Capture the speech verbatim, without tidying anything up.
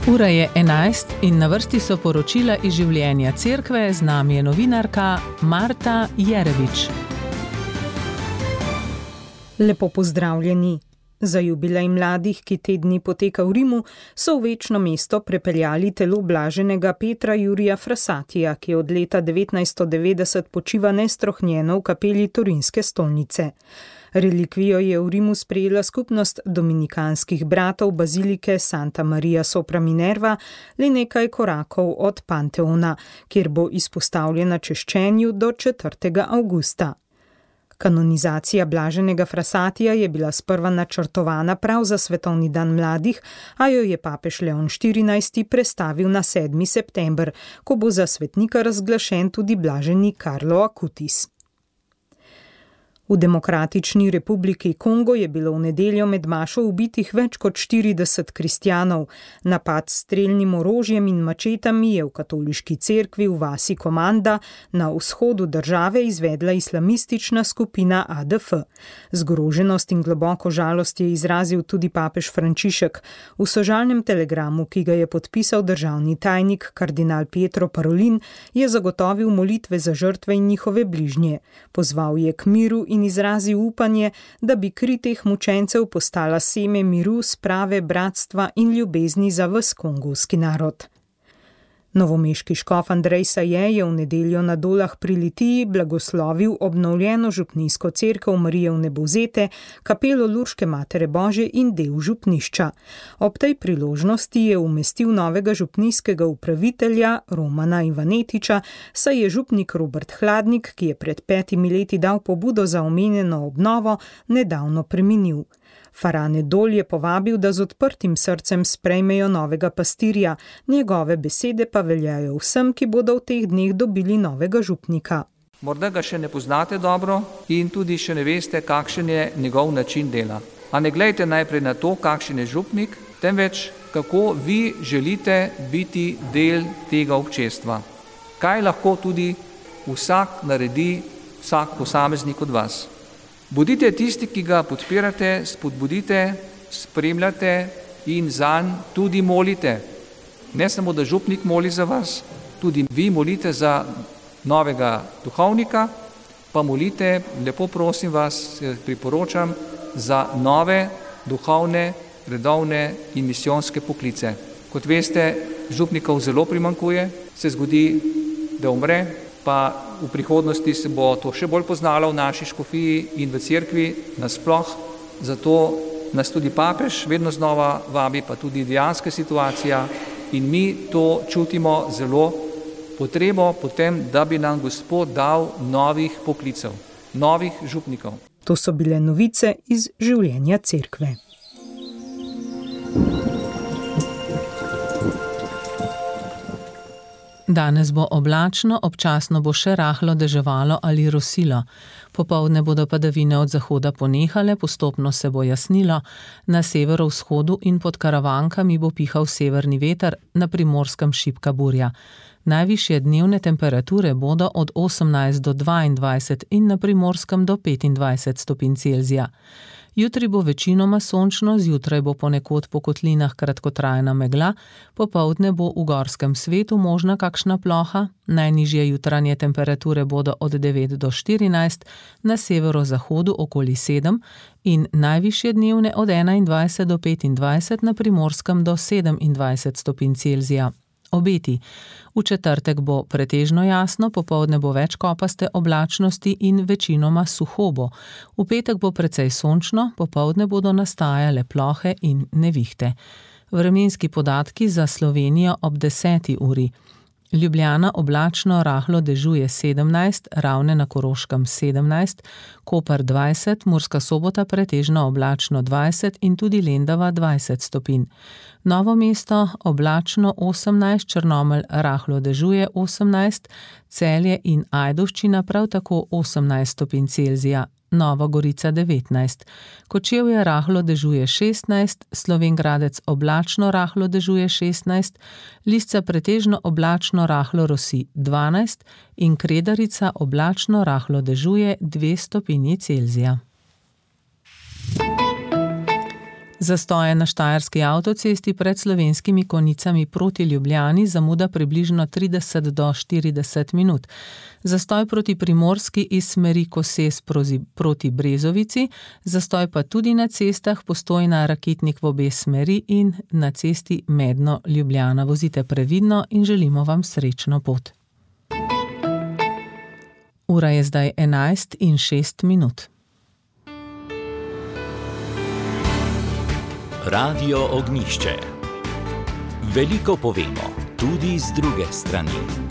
Ura je enajst in na vrsti so poročila iz življenja cerkve, z nami je novinarka Marta Jerevič. Lepo pozdravljeni. Za jubilej mladih, ki te dni poteka v Rimu, so v večno mesto prepeljali telo blaženega Petra Jurija Frassatija, ki od leta devetnajststo devetdeset počiva nestrohnjeno v kapeli Torinske stolnice. Relikvijo je v Rimu sprejela skupnost dominikanskih bratov bazilike Santa Maria sopra Minerva le nekaj korakov od Panteona, kjer bo izpostavljena češčenju do četrtega avgusta. Kanonizacija blaženega Frassatija je bila sprva načrtovana prav za svetovni dan mladih, a jo je papež Leon štirinajsti prestavil na sedmi september, ko bo za svetnika razglašen tudi blaženi Karlo Acutis. V Demokratični republiki Kongo je bilo v nedeljo med mašo ubitih več kot štirideset kristjanov. Napad s strelnim orožjem in mačetami je v katoliški cerkvi v vasi Komanda na vzhodu države izvedla islamistična skupina A D F. Zgroženost in globoko žalost je izrazil tudi papež Frančišek. V sožalnem telegramu, ki ga je podpisal državni tajnik kardinal Pietro Parolin, je zagotovil molitve za žrtve in njihove bližnje. Pozval je k miru in izrazil upanje, da bi kri teh mučencev postala seme miru, sprave, bratstva in ljubezni za ves kongovski narod. Novomeški škof Andrej Saje je v nedeljo na Dolah pri Litiji blagoslovil obnovljeno župnijsko cerkev Marije Vnebovzete, kapelo Lurške Matere Božje in del župnišča. Ob tej priložnosti je umestil novega župnijskega upravitelja Romana Ivanetiča, saj je župnik Robert Hladnik, ki je pred petimi leti dal pobudo za omenjeno obnovo, nedavno preminil. Farane Dol je povabil, da z odprtim srcem sprejmejo novega pastirja, njegove besede pa veljajo vsem, ki bodo v teh dneh dobili novega župnika. Morda ga še ne poznate dobro in tudi še ne veste, kakšen je njegov način dela. A ne glejte najprej na to, kakšen je župnik, temveč kako vi želite biti del tega občestva. Kaj lahko tudi vsak naredi, vsak posameznik od vas. Bodite tisti, ki ga podpirate, spodbudite, spremljate in zanj tudi molite. Ne samo, da župnik moli za vas, tudi vi molite za novega duhovnika, pa molite, lepo prosim vas, priporočam, za nove duhovne, redovne in misijonske poklice. Kot veste, župnikov zelo primanjkuje, se zgodi, da umre, pa v prihodnosti se bo to še bolj poznalo v naši škofiji in v cerkvi nasploh. Zato nas tudi papež vedno znova vabi, pa tudi dejanska situacija in mi to čutimo zelo potrebo potem, da bi nam Gospod dal novih poklicev, novih župnikov. To so bile novice iz življenja cerkve. Danes bo oblačno, občasno bo še rahlo deževalo ali rosilo. Popoldne bodo padavine od zahoda ponehale, postopno se bo jasnilo. Na severovzhodu in pod Karavankami bo pihal severni veter, na Primorskem šibka burja. Najvišje dnevne temperature bodo od osemnajst do dvaindvajset in na Primorskem do petindvajset stopinj Celzija. Jutri bo večinoma sončno, zjutraj bo ponekod po kotlinah kratkotrajna megla, popoldne bo v gorskem svetu možna kakšna ploha, najnižje jutranje temperature bodo od devet do štirinajst, na severozahodu okoli sedem in najvišje dnevne od enaindvajset do petindvajset, na Primorskem do sedemindvajset stopinj Celzija. Obeti. V četrtek bo pretežno jasno, popoldne bo več kopaste oblačnosti in večinoma suho bo. V petek bo precej sončno, popoldne bodo nastajale plohe in nevihte. Vremenski podatki za Slovenijo ob deseti uri. Ljubljana oblačno, rahlo dežuje sedemnajst, Ravne na Koroškem sedemnajst, Koper dvajset, Murska Sobota pretežno oblačno dvajset in tudi Lendava dvajset stopinj. Novo mesto oblačno osemnajst, Črnomelj rahlo dežuje osemnajst, Celje in Ajdovščina prav tako osemnajst stopinj Celzija. Nova Gorica devetnajst, Kočevje rahlo dežuje šestnajst, Slovenj Gradec oblačno rahlo dežuje šestnajst, Lisca pretežno oblačno rahlo rosi dvanajst in Kredarica oblačno rahlo dežuje dve stopinji Celzija. Zastoje na Štajerski avtocesti pred Slovenskimi Konjicami proti Ljubljani zamuda približno trideset do štirideset minut. Zastoj proti Primorski iz smeri Koses proti Brezovici, zastoj pa tudi na cestah Postojna, Rakitnik v obe smeri in na cesti Medno-Ljubljana. Vozite previdno in želimo vam srečno pot. Ura je zdaj enajst in šest minut. Radio Ognjišče. Veliko povemo, tudi z druge strani.